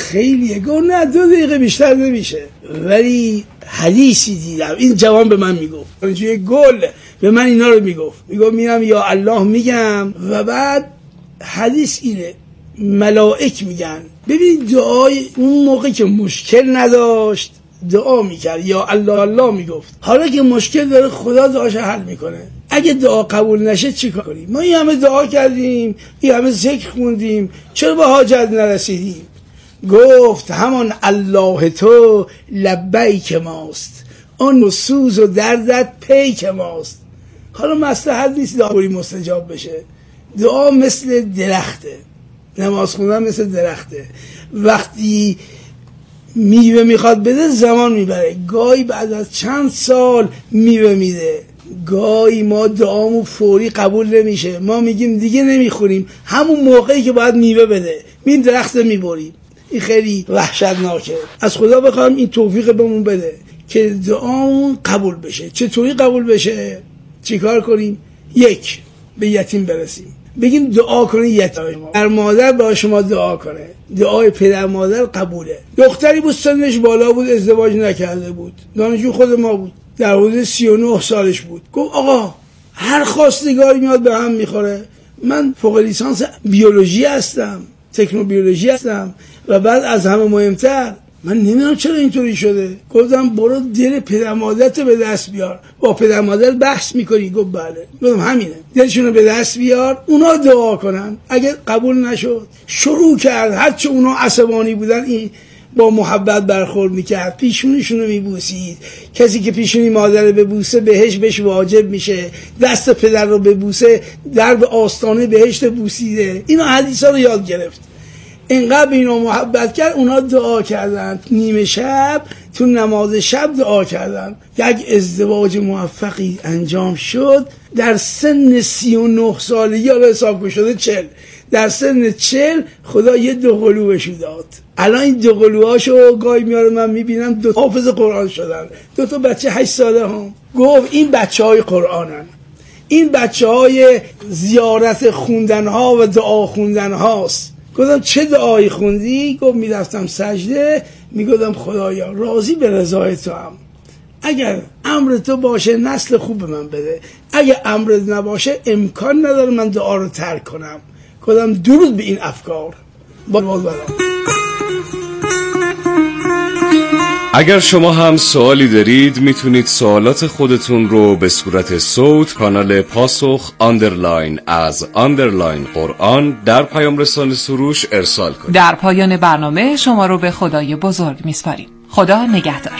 خیلیه. گفت نه 2 دقیقه بیشتر نمیشه. ولی حدیثی دیدم این جوان به من میگفت، توی گل به من اینا رو میگفت میرم یا الله میگم و بعد حدیث اینه ملائک میگن. ببین دعای اون موقع که مشکل نداشت دعا میکرد یا الله الله میگفت. حالا که مشکل داره خدا دعاش حل میکنه. اگه دعا قبول نشه چیکار کنیم؟ ما این همه دعا کردیم، این همه ذکر خوندیم، چرا به حاجت نرسیدیم؟ گفت همان الله تو لبیک ماست، آن سوز و دردت پیک ماست. حالا مصلحت نیست دعایی مستجاب بشه. دعا مثل درخته، نماز خوندن مثل درخته. وقتی میوه میخواد بده زمان میبره، گاهی بعد از چند سال میوه میده. گاهی ما دعامو فوری قبول نمیشه، ما میگیم دیگه نمیخوریم، همون موقعی که باید میوه بده این درخت میبریم. این خیلی وحشتناکه. از خدا بخوام این توفیق بهمون بده که دعامون قبول بشه. چطوری قبول بشه؟ چیکار کنیم؟ 1 به یتیم برسیم، بگیم دعا کنه یتیم در مادر با شما دعا کنه. دعای پدر مادر قبوله. دختری بود سنش بالا بود، ازدواج نکرده بود، دانشجو خود ما بود، در حدود 39 سالش بود. گفت آقا هر خواستگاری میاد به هم میخوره. من فوق لیسانس بیولوژی هستم، تکنوبیولوژی هستم و بعد از همه مهمتر من نمیدونم چرا اینطوری شده. گفتم برو دل پدر مادرت به دست بیار. با پدر مادر بحث میکنی؟ گفت بله. گفتم همینه، دلشونو به دست بیار، اونا دعا کنن. اگه قبول نشد شروع کرد، هرچه اونا عصبانی بودن این با محبت برخورد میکرد، پیشونیشونو میبوسید. کسی که پیشونی مادر رو ببوسه بهش واجب میشه، دست پدر رو ببوسه در به آستانه بهشت بوسیده. اینا حدیثا رو یاد گرفت. اینقدر اینا محبت کرد، اونا دعا کردن. نیمه شب تو نماز شب دعا کردن. یک ازدواج موفقی انجام شد در سن 39 سالگی. حالا حساب که شده 40. در سن 40 خدا یه 2 قلو بهشون داد. الان این 2 قلوهاشو گاهی میاره من میبینم 2 حافظ قرآن شدن. 2 تا بچه 8 ساله هم. گفت این بچه های قرآنن، این بچه های زیارت خوندن ها و دعا خوندن هاست. گفتم چه دعایی خوندی؟ گفت میرفتم سجده میگفتم خدایا راضی به رضای تو هم، اگر امر تو باشه نسل خوب به من بده، اگر امر نباشه امکان نداره من دعا رو ترک کنم. گفتم درود به این افکار. اگر شما هم سوالی دارید میتونید سوالات خودتون رو به صورت صوت کانال پاسخ از قرآن در پیام رسانه سروش ارسال کنید. در پایان برنامه شما رو به خدای بزرگ میسپاریم. خدا نگهدار.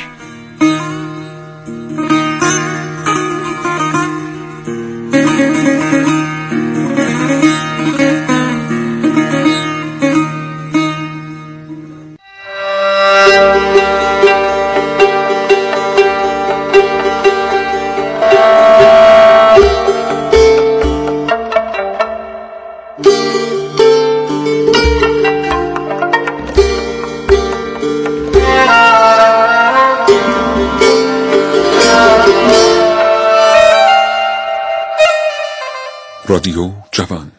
رادیو جوان.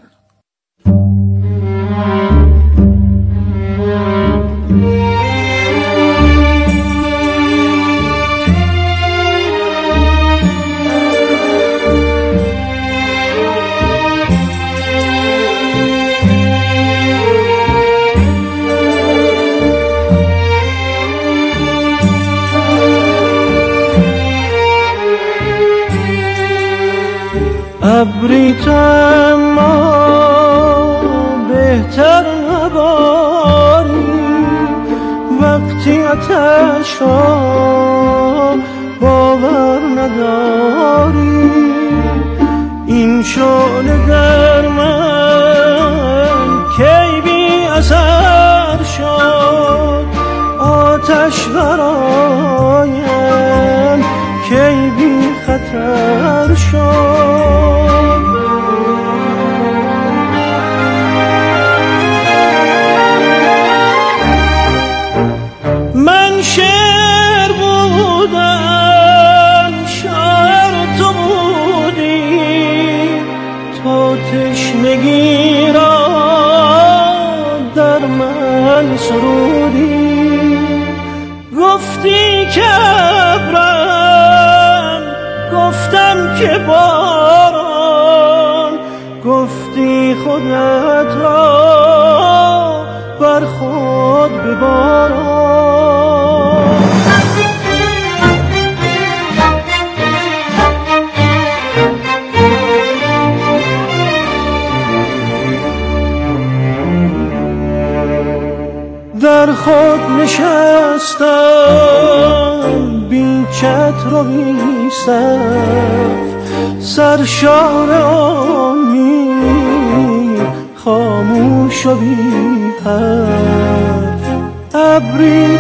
ابری تو اما بهتر نباری، وقتی آتش را باور نداری. این شعله در من کی بی اثر شد، آتش برایم کی بی خطر شد. من شعر بودم، شاعر تو بودی، تو تشنگی را در من سرودی. باران گفتی خودت را بر خود بباران. در خود نشستم بی چتر و بی صف، سرشار امید خاموش و بی حرف. ابری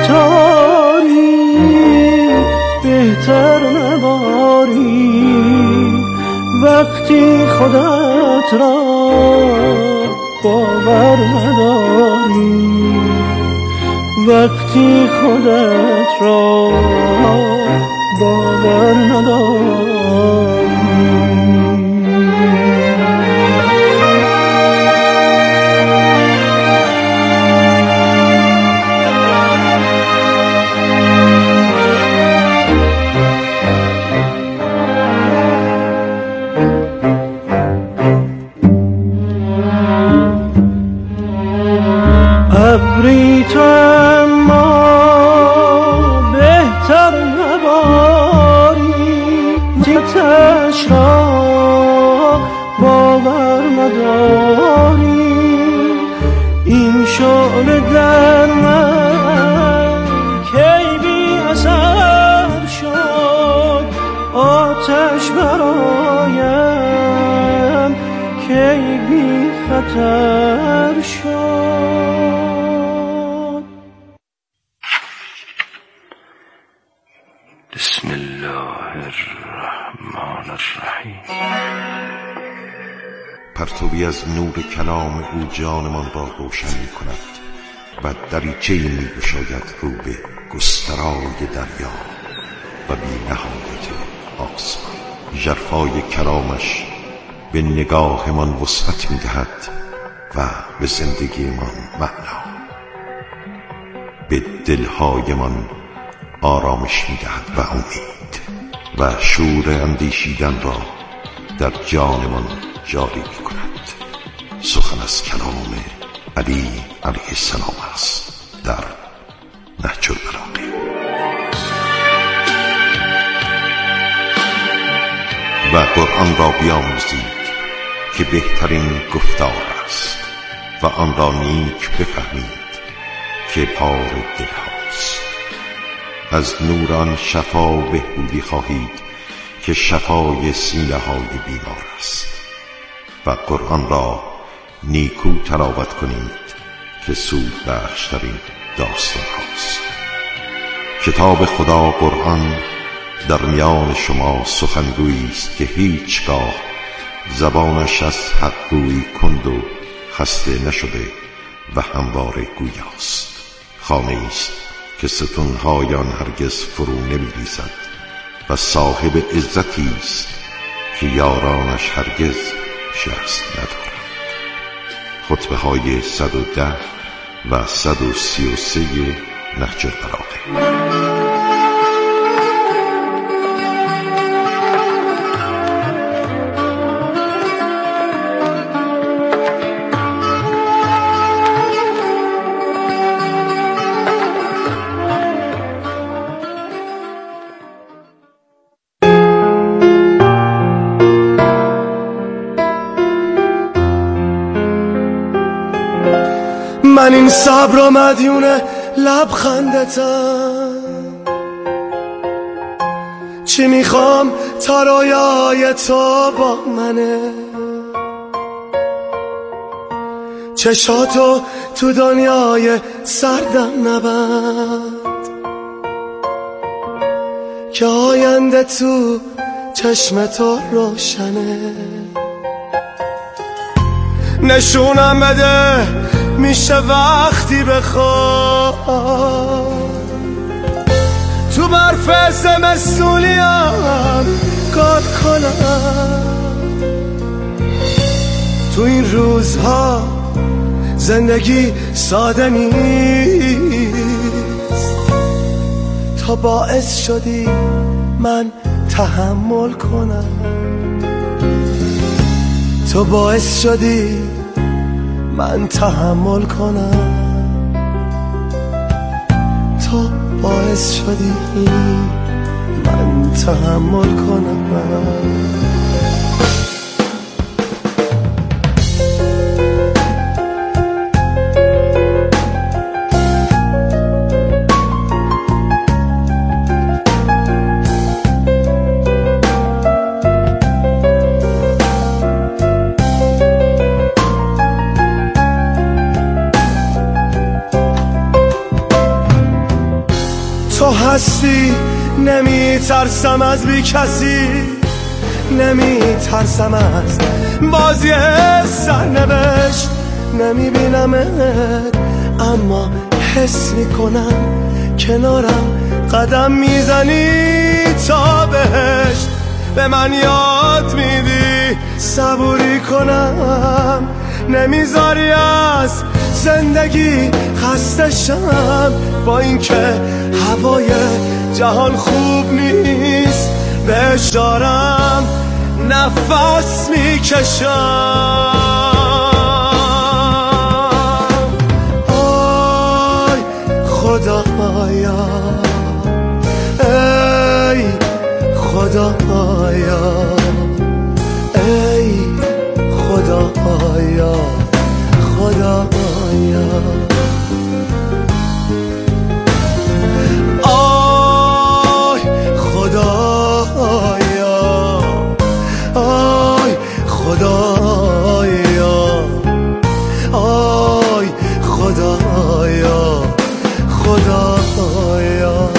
تاری بهتر نباری وقتی خودت را باور نداری، وقتی خودت را باور نداری. ابری تو اما بهتر نباری، تیتش را باور نداری. این شعله در من کی بی اثر شد، آتش برایم کی بی خطر شد. بسم الله الرحمن الرحیم. پرتوی از نور کلام او جانمان را روشن می کند و دریچه‌ای می گشاید رو به گسترای دریا و بی نهایت آسمان. ژرفای کلامش به نگاهمان وسعت می دهد و به زندگیمان معنا، به دلهایمان آرامش می دهد و امید و شور اندیشیدن را در جانمان جاری می کند. سخن از کلام علی علیه السلام است در نهج البلاغه. و قرآن را بیاموزید که بهترین گفتار است و آن را نیک بفهمید که پار دل هاست. از نور آن شفا و بهبودی خواهید که شفای سینه های بیمار است. و قرآن را نیکو تلاوت کنید که سود بخشترین داستان هاست. کتاب خدا قرآن در میان شما سخنگویی است که هیچگاه زبانش از حق گویی کند و خسته نشده و همواره گویاست. خانه است که ستونهای آن هرگز فرو نمی‌ریزد و صاحب عزتی است که یارانش هرگز شکست ندارد. خطبه های 110 و 133 نهج البلاغه. من این صبر و مدیون لبخندتم، چی میخوام تا رویای تو با منه، چشاتو تو دنیای سردم نبند که آینده تو چشم تو روشنه. نشونم بده میشه وقتی بخوام تو برف زمستونیم کار کنم. تو این روزها زندگی ساده نیست، تا باعث شدی من تحمل کنم. تو باعث شدی من تحمل کنم، تو باعث شدی من تحمل کنم. تو هستی، نمی ترسم از بی کسی، نمی ترسم از بازی سرنوشت. نمی بینمت اما حس می کنم کنارم قدم میزنی تا بهشت. به من یاد میدی صبوری کنم، نمیذاری از زندگی خسته شم. با اینکه هوای جهان خوب نیست بهش دارم نفس میکشم. آی خدایا، ای خدایا، ای خدایا، خدایا. آی خدایا، آی خدایا، آی خدایا، خدایا.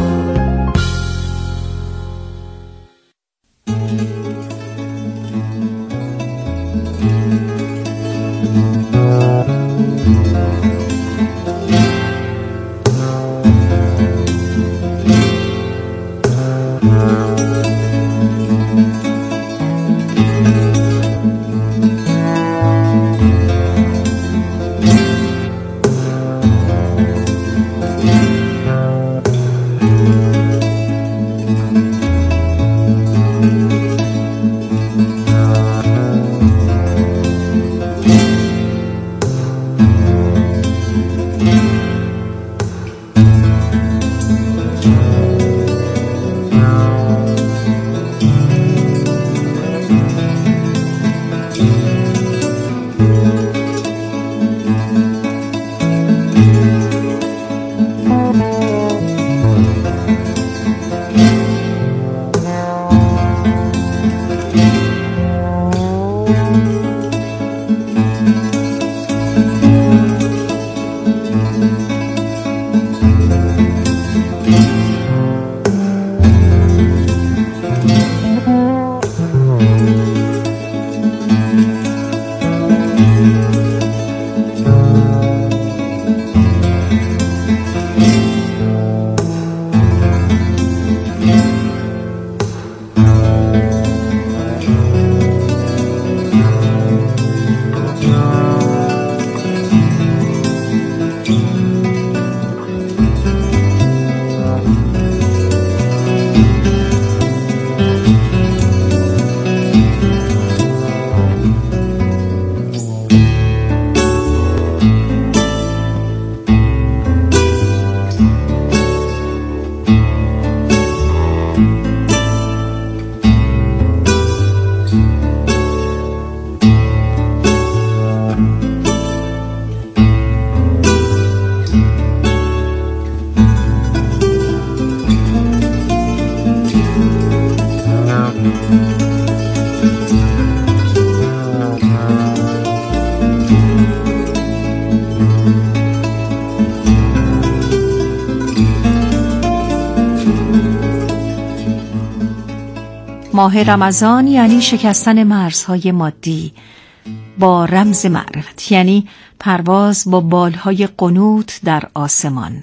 ماه رمضان یعنی شکستن مرزهای مادی با رمز معرفت، یعنی پرواز با بالهای قنوت در آسمان،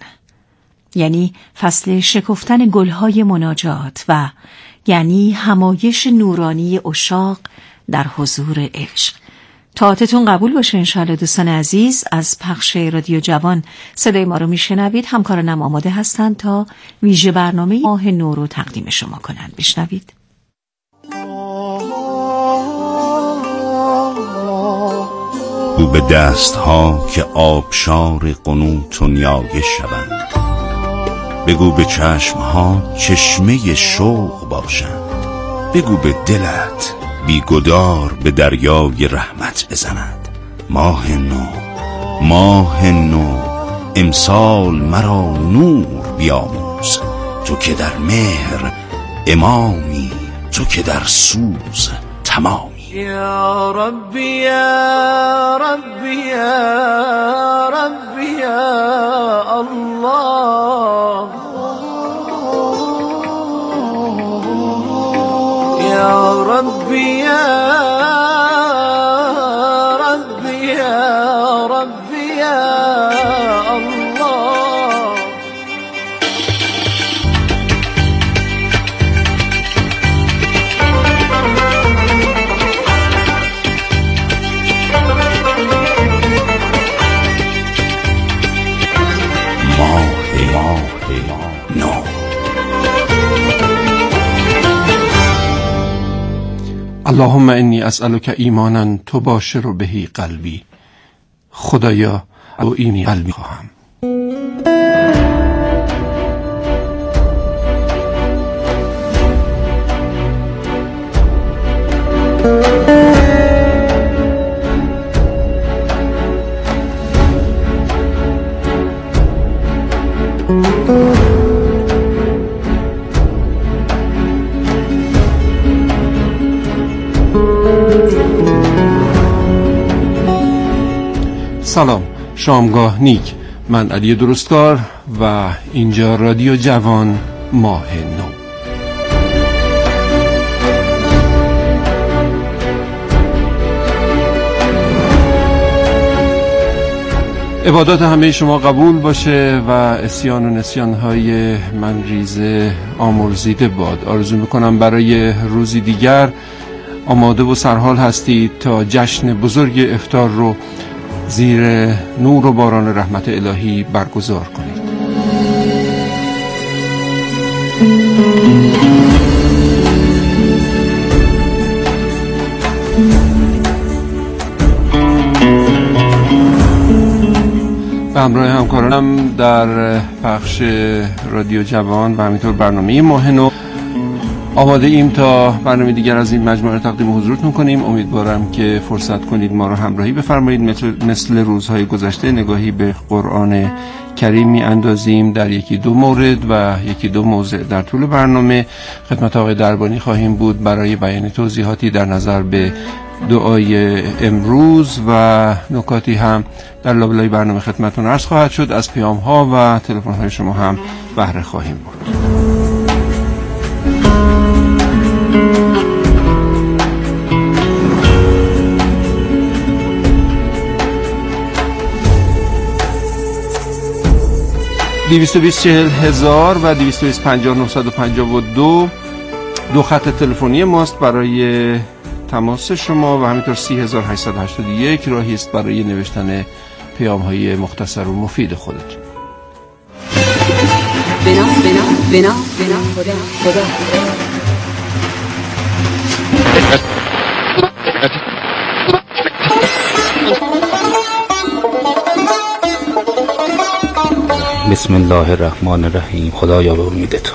یعنی فصل شکفتن گلهای مناجات و یعنی همایش نورانی عشاق در حضور عشق. طاعتتون قبول باشه انشاءالله دوستان عزیز. از پخش رادیو جوان صدای ما رو میشنوید. همکارانم آماده هستند تا ویژه برنامه ماه نو رو تقدیم شما کنند. بشنوید. بگو به دستها که آبشار قنوت و نیایش شوند. بگو به چشمها چشمه شوق باشند. بگو به دلت بیگدار به دریای رحمت بزند. ماه نو، ماه نو، امسال مرا نور بیاموز. تو که در مهر امامی، تو که در سوز تمامی. یا ربی یا ربی یا ربی یا الله، یا ربی یا ربی یا ربی یا الله. اللهم انی اسألک ایمانا تباشر بهی قلبی. خدایا او این قلبی خواهم. سلام، شامگاه نیک. من علی درستکار و اینجا رادیو جوان ماه نو. عبادات همه شما قبول باشه و عصیان و نسیان‌های من ریزه آمرزیده باد. آرزو میکنم برای روزی دیگر آماده و سرحال هستید تا جشن بزرگ افطار رو زیر نور و باران رحمت الهی برگزار کنید. به همراه همکارانم در پخش رادیو جوان و همینطور برنامه ماه نو آماده ایم تا برنامه دیگر از این مجموعه تقدیم حضورتون کنیم. امیدوارم که فرصت کنید ما رو همراهی بفرمایید. مثل روزهای گذشته نگاهی به قرآن کریم می اندازیم در یکی دو مورد و یکی دو موضوع در طول برنامه. خدمت آقای دربانی خواهیم بود برای بیان توضیحاتی در نظر به دعای امروز و نکاتی هم در لابلای برنامه خدمتتون عرض خواهد شد. از پیام ها و تلفن های شما هم بهره خواهیم برد. $220,000 و 225,952 دو خط تلفنی ماست برای تماس شما و همینطور 30,881 راهی است برای نوشتن پیام های مختصر و مفید خودتون. بنا خدا. بسم الله الرحمن الرحیم. خدایا به امید تو.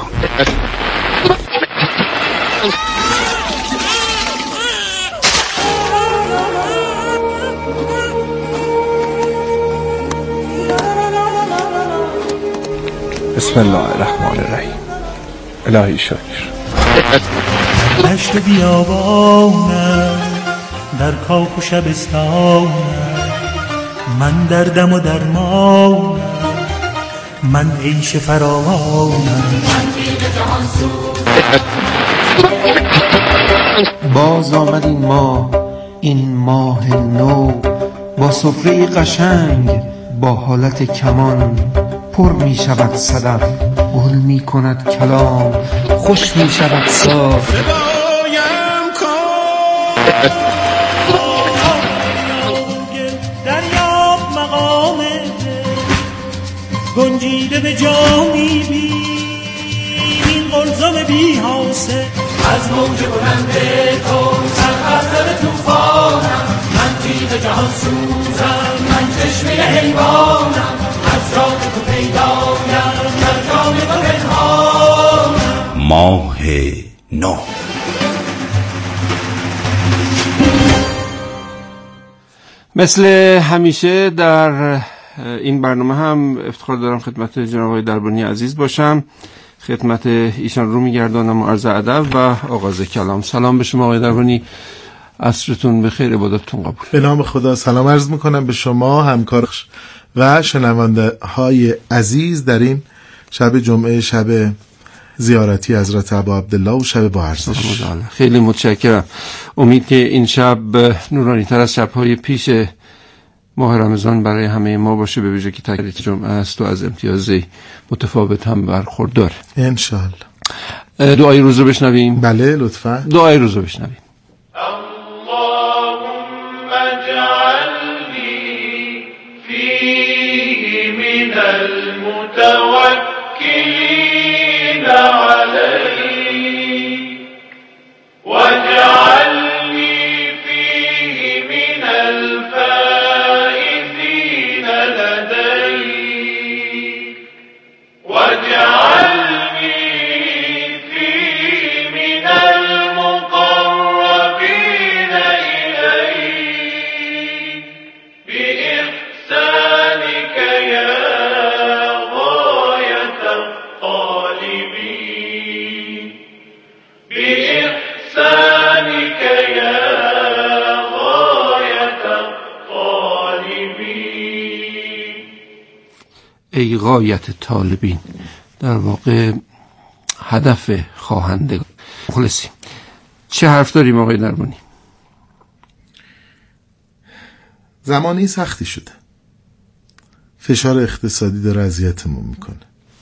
بسم الله الرحمن الرحیم. الهی شکر. دشت بیابانم در کاخ و شبستانم، من دردم و درمانم، من عیش فراوانم. باز آمد این ماه، این ماه نو، با سفره قشنگ، با حالت کمان. پر می شود صدف، گل می کند کلام، خوش می شود صاف. دریاب مقام گنجیده به جا می بین، این قلزم بی حاصل از موج بلند تو سرقدر توفانم، من تیغ جهان سوزم، من چشمه حیوانم، از جان تو پیدایم، در جان تو پنهانم. ماه نو. مثل همیشه در این برنامه هم افتخار دارم خدمت جناب آقای دربانی عزیز باشم. خدمت ایشان رو میگردانم و عرض ادب و آغاز کلام. سلام به شما آقای دربانی، عصرتون بخیر، عبادتتون قبول. به نام خدا سلام عرض میکنم به شما همکار و شنونده های عزیز در این شب جمعه، شب زیارتی حضرت ابا عبدالله و شب با ارزش. خیلی متشکرم. امید که این شب نورانی تر از شب‌های پیش ماه رمضان برای همه ما باشه، به ویژه که تکلیف جمعه است و از امتیازی متفاوت هم برخوردار انشالله. دعای روز رو بشنویم. بله لطفا دعای روز رو بشنویم. اللهم اجعلنی فیه من المتوکلین علیک واجعلنی فیه من الفائزین لدیک واجعلنی فیه من المقربین الیک بإحسانک یا غایة الطالبین بإحسانك يا غاية الطالبين. ای غایت طالبین، در واقع هدف خواهندگان. مخلصیم. چه حرف داریم آقای دربانی؟ زمانی سختی شده، فشار اقتصادی داره اذیتمون میکنه،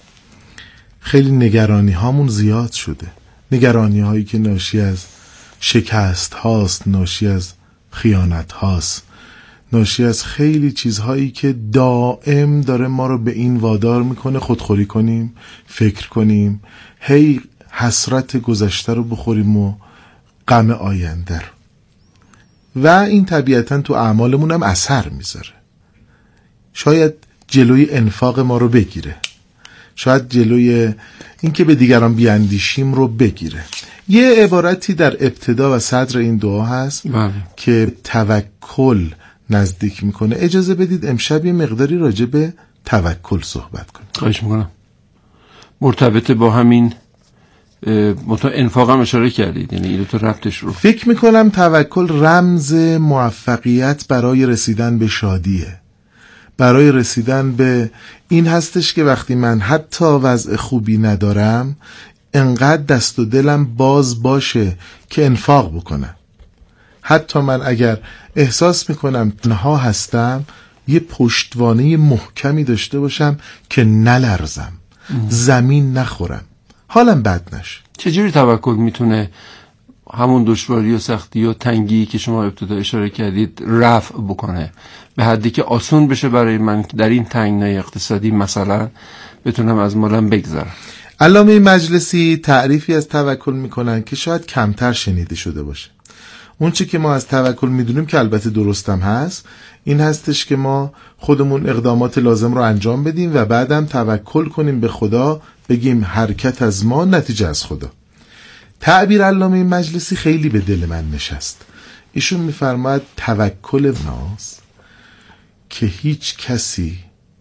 خیلی نگرانی هامون زیاد شده، نگرانی هایی که ناشی از شکست هاست، ناشی از خیانت هاست، ناشی از خیلی چیزهایی که دائم داره ما رو به این وادار میکنه خودخوری کنیم، فکر کنیم، هی حسرت گذشته رو بخوریم و غم آینده رو، و این طبیعتا تو اعمالمون هم اثر میذاره. شاید جلوی انفاق ما رو بگیره، شاید جلوی این که به دیگران بیاندیشیم رو بگیره. یه عبارتی در ابتدا و صدر این دعا هست که توکل نزدیک میکنه. اجازه بدید امشب یه مقداری راجع به توکل صحبت کنیم. خواهش میکنم. مرتبط با همین انفاق هم اشاره کردید، یعنی این تو ربطش رو. فکر میکنم توکل رمز موفقیت برای رسیدن به شادیه، برای رسیدن به این هستش که وقتی من حتی وضع خوبی ندارم انقدر دست و دلم باز باشه که انفاق بکنم. حتی من اگر احساس میکنم تنها هستم یه پشتوانه محکمی داشته باشم که نلرزم، زمین نخورم، حالم بد نشه. چجوری توکل میتونه همون دشواری و سختی و تنگی که شما ابتدا اشاره کردید رفع بکنه، به حدی که آسون بشه برای من در این تنگنای اقتصادی مثلا بتونم از مالم بگذرم؟ علامه مجلسی تعریفی از توکل میکنن که شاید کمتر شنیده شده باشه. اون چی که ما از توکل میدونیم که البته درستم هست، این هستش که ما خودمون اقدامات لازم رو انجام بدیم و بعدم توکل کنیم به خدا، بگیم حرکت از ما، نتیجه از خدا. تعبیر علامه مجلسی خیلی به دل من نشست. ایشون میفرماید توکل ناس که هیچ کسی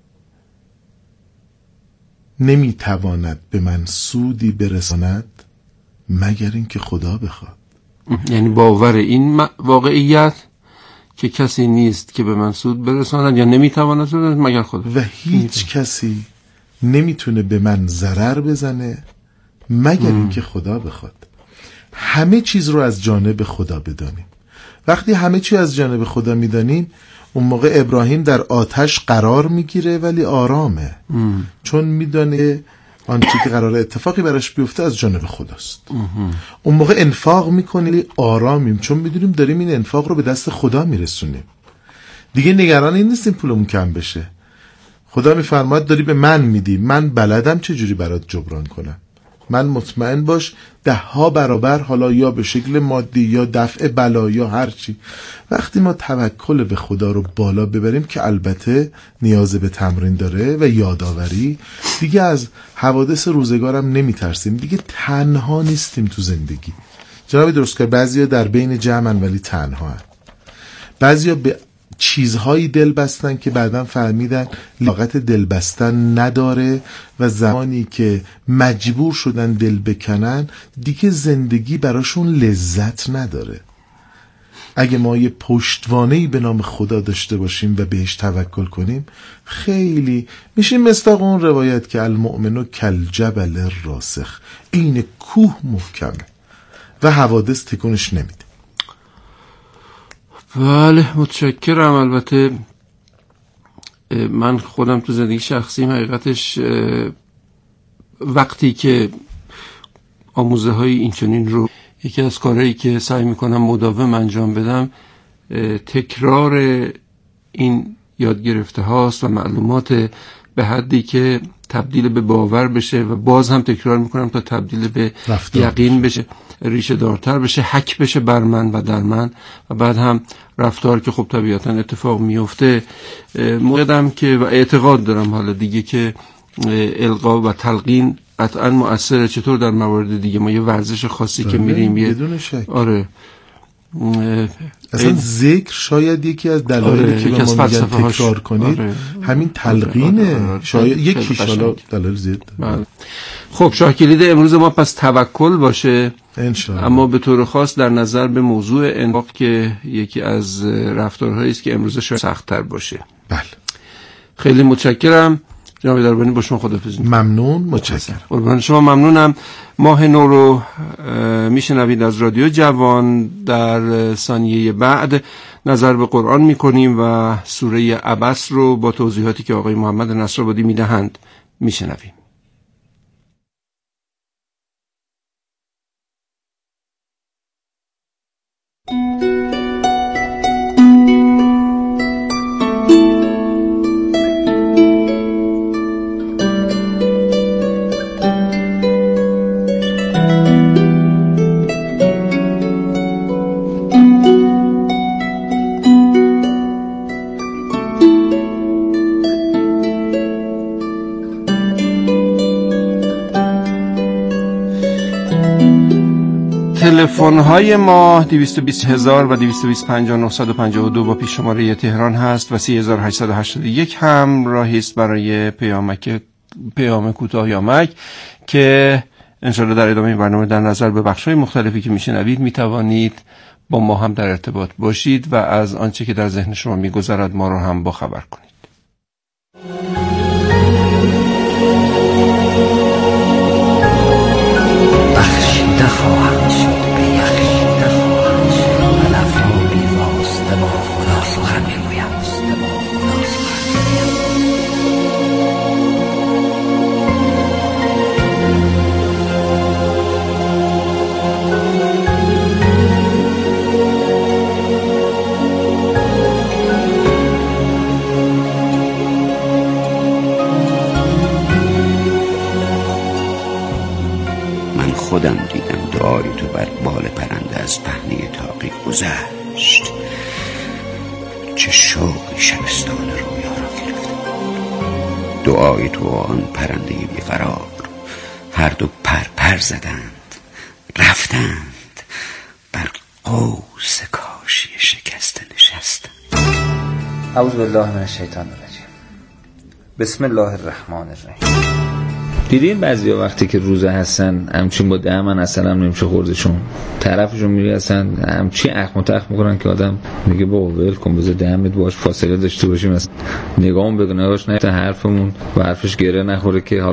نمیتواند به من سودی برساند مگر اینکه خدا بخواد. یعنی باور این واقعیت که کسی نیست که به من سود برساند یا نمیتواند سود مگر خدا، و هیچ کسی نمیتونه به من ضرر بزنه مگر اینکه خدا بخواد. همه چیز رو از جانب خدا بدانیم. وقتی همه چیز از جانب خدا میدانیم اون موقع ابراهیم در آتش قرار میگیره ولی آرامه، چون میدانه آنچه که قراره اتفاقی براش بیفته از جانب خداست. اون موقع انفاق میکنیم آرامیم، چون میدونیم داریم این انفاق رو به دست خدا میرسونیم. دیگه نگران این نیستیم پولمون کم بشه. خدا میفرماد داری به من میدی، من بلدم چجوری برات جبران کنم. من مطمئن باش 10 برابر، حالا یا به شکل مادی یا دفع بلا یا هرچی. وقتی ما توکل به خدا رو بالا ببریم که البته نیاز به تمرین داره و یادآوری، دیگه از حوادث روزگارم نمیترسیم، دیگه تنها نیستیم تو زندگی. جناب درستکار، بعضیا در بین جمعن ولی تنها هن. بعضیا به چیزهایی دل بستن که بعداً فهمیدن لیاقت دل بستن نداره و زمانی که مجبور شدن دل بکنن دیگه زندگی براشون لذت نداره. اگه ما یه پشتوانه‌ای به نام خدا داشته باشیم و بهش توکل کنیم، خیلی میشیم مصداق اون روایت که المؤمن کالجبل الراسخ، این کوه محکمه و حوادث تکونش نمیده. بله متشکرم. البته من خودم تو زندگی شخصیم حقیقتش وقتی که آموزه های اینچنین رو، یکی از کارهایی که سعی میکنم مداوم انجام بدم تکرار این یاد گرفته هاست و معلومات به حدی که تبدیل به باور بشه و باز هم تکرار میکنم تا تبدیل به یقین بشه، ریشه دارتر بشه، حک بشه بر من و در من و بعد هم رفتار که خب طبیعتا اتفاق میفته. موقعم که و اعتقاد دارم حالا دیگه که القا و تلقین قطعا مؤثره. چطور در موارد دیگه ما یه ورزش خاصی که میریم بدون شک. آره اصلا ذکر شاید یکی از دلایلی که به ما میگن تکرار کنید همین تلقینه. شاید یکی شالا دلایل زیاد. خب شاه کلید امروز ما پس توکل باشه انشاءالله. اما به طور خاص در نظر به موضوع انفاق که یکی از رفتارهایی است که امروز شاید سخت‌تر باشه. بله خیلی متشکرم جناب دربانی، با شما خداحافظی. ممنون، متشکرم. قربان شما ممنونم. ماه نو رو میشنوید از رادیو جوان. در ثانیه بعد نظر به قرآن میکنیم و سوره عبس رو با توضیحاتی که آقای محمد نصرآبادی میدهند میشنویم. تلفن‌های ما 220000 و 22050952 با پیش شماره تهران هست و 3881 هم راهی است برای پیام کوتاه یا مک که انشالله در ادامه برنامه در نظر به بخش‌های مختلفی که میشنوید میتوانید با ما هم در ارتباط باشید و از آنچه که در ذهن شما میگذرد ما رو هم با خبر کنید. بخشیده خواهد شد به یقین خواهد شد و لفظی واسطه با خدا سخن میگویم. خودم دیدم دعای تو بر بال پرنده از پهنه تاقی گذشت. چه شوقی شبستان رویا را گرفت. دعای تو آن پرنده بیقرار هر دو پر زدند رفتند بر قوس کاشی شکسته نشستند. اعوذ بالله من الشیطان الرجیم. بسم الله الرحمن الرحیم. دیدین بعضیا وقتی که روزه هستن همچین با دهمن اصلا نمیشه خوردشون، طرفشون میری اصلا همچین اخم و تخم میکنن که آدم میگه با ول کن بذار دهمت باش فاصله داشته باشیم، اصلا نگاهم بگو نگاش نه تا حرفمون و حرفش گره نخوره که